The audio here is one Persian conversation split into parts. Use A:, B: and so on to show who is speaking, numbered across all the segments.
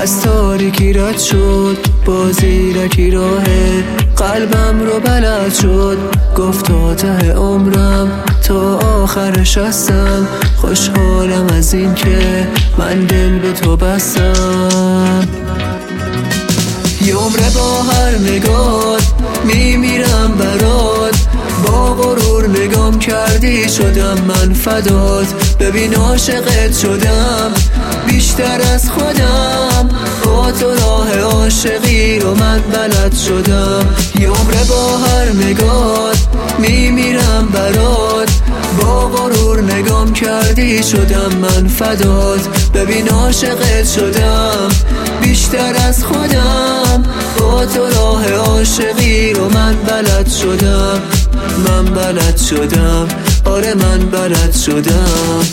A: از تاریکی رد شد با زیرکی راهه، قلبم رو بلد شد گفت تا ته عمرم تا آخرش هستم. خوشحالم از این که من دل به تو بستم. یه عمره با هر نگات میمیرم برات، با غرور نگام کردی شدم من فدات. ببین عاشقت شدم بیشتر از خودم، با تو راه عاشقی رو من بلد شدم. یه عمره با هر نگات میمیرم برات، با غرور نگام کردی شدم من فدات. ببین عاشقت شدم بیشتر از خودم، با تو راه عاشقی رو من بلد شدم. من بلد شدم، آره من بلد شدم.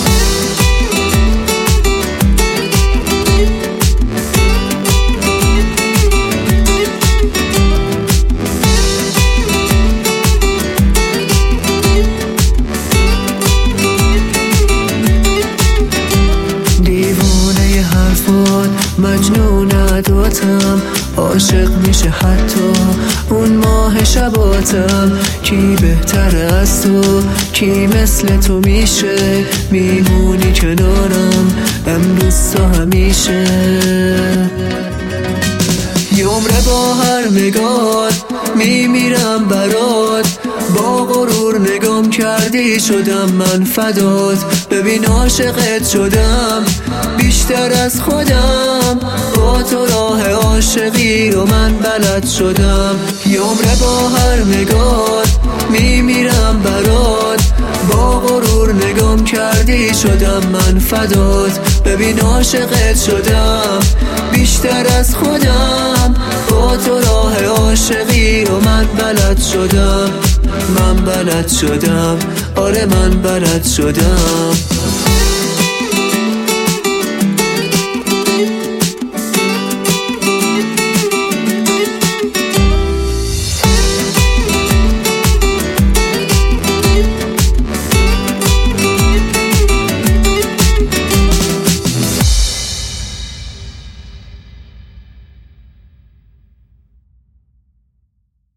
A: دیوانه حرفات مجنون عداتم، عاشق میشه حتی اون ماه شباتم. کی بهتر از تو، کی مثل تو میشه، میمونی کنارم امروز تا همیشه. یه عمره با هر نگات میمیرم برات، با غرور نگام کردی شدم من فدات. ببین عاشقت شدم بیشتر از خودم، با تو راه عاشقی رو من بلد شدم. یه عمره با هر نگات میمیرم برات، با غرور نگام کردی شدم من فدات. ببین عاشقت شدم بیشتر از خودم، با تو راه عاشقی رو من بلد شدم. من بلد شدم، آره من بلد شدم.